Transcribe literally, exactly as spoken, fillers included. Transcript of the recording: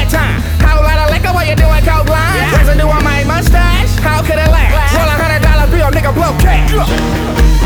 one time. Whole lot of liquor while you doing coke line. Yeah. Residue on my mustache, how could it last? Roll a hundred dollar bill, nigga, blow cash.